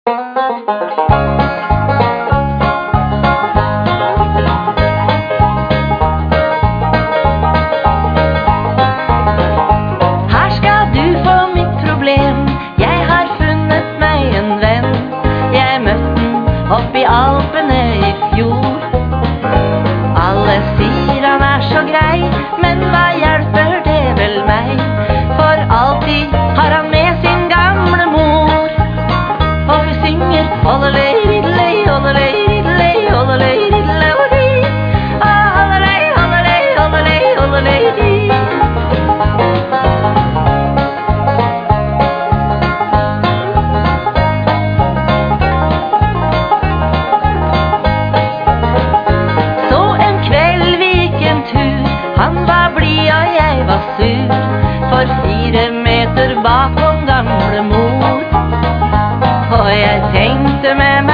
Her skal du få mitt problem. Jeg har funnet meg en venn. Jeg møtte den opp i Alpene i fjor. Alle sier han er så grei, men hva hjelper det vel meg? For alltid har han med sin gamle mor. Og vi synger oldelei, ridelei, oldelei, ridelei, oldelei, ridelei, oldelei. Oldelei, oldelei, oldelei, oldelei, ridelei. Han var blid og jeg var sur, for 4 meter bakom gamle mor. Og jeg tenkte med